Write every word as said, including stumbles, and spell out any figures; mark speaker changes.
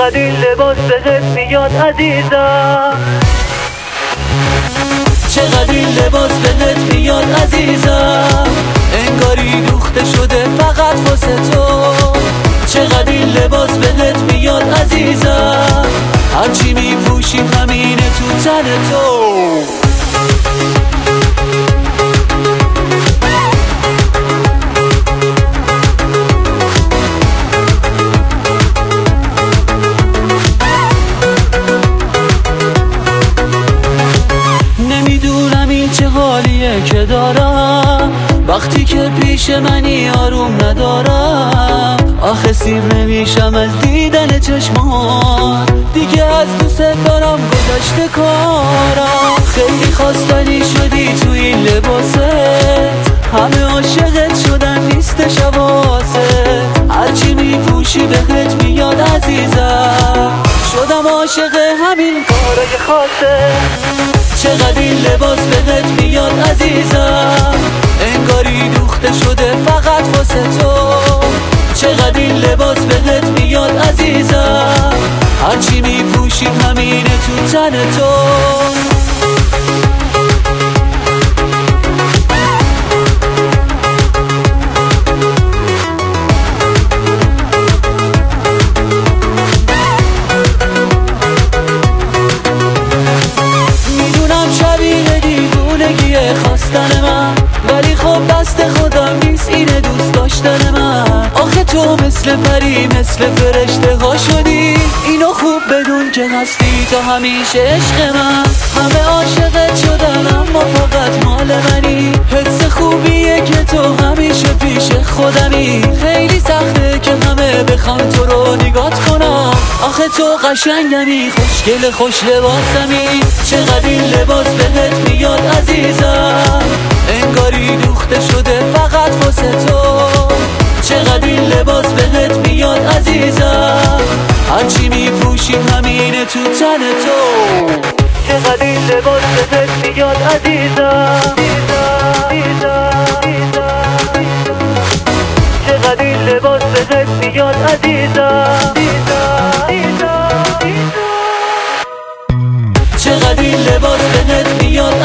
Speaker 1: چقدر این لباس بهت میاد عزیزم، چقدر این لباس بهت میاد عزیزم، انگاری دوخته شده فقط واسه تو. چقدر این لباس بهت میاد عزیزم، هرچی میپوشیم همینه تو تن تو. نمیدونم این چه حالیه که دارم، وقتی که پیش منی آروم ندارم. آخه سیر نمیشم از دیدن چشمان، دیگه از دوست دارم گذشته کارم. خیلی خواستنی شدی تو این لباست، همه عاشقت شدن نیستش حواست. هرچی میپوشی بهت میاد عزیزم، شدم عاشق همین کارای خاصه. چقدر این لباس بهت میاد عزیزم، انگاری دوخته شده فقط واسه تو. چقدر این لباس بهت میاد عزیزم، هرچی میپوشی همینه تو تن تو. خواستن من ولی خب دست خودم نیست اینه دوست داشتن من. آخه تو مثل پری مثل فرشته ها شدی، اینو خوب بدون که هستی تا همیشه عشق من. همه عاشقت شدن اما فقط مال منی، حس خوبیه که تو همیشه پیش خودمی. خیلی سخته که همه بخوام تو رو نگات کنم، آخه تو قشنگمی خوشگل خوش لباسمی. چقدر این لباس بهت میاد عزیزم، انگاری دوخته شده فقط واسه تو. چقدر این لباس بهت میاد عزیزم، هرچی میپوشی همینه تو تن تو. چقدر این لباس بهت میاد عزیزم، چقدر این لباس بهت میاد عزیزم، چقدر این لباس بهت میاد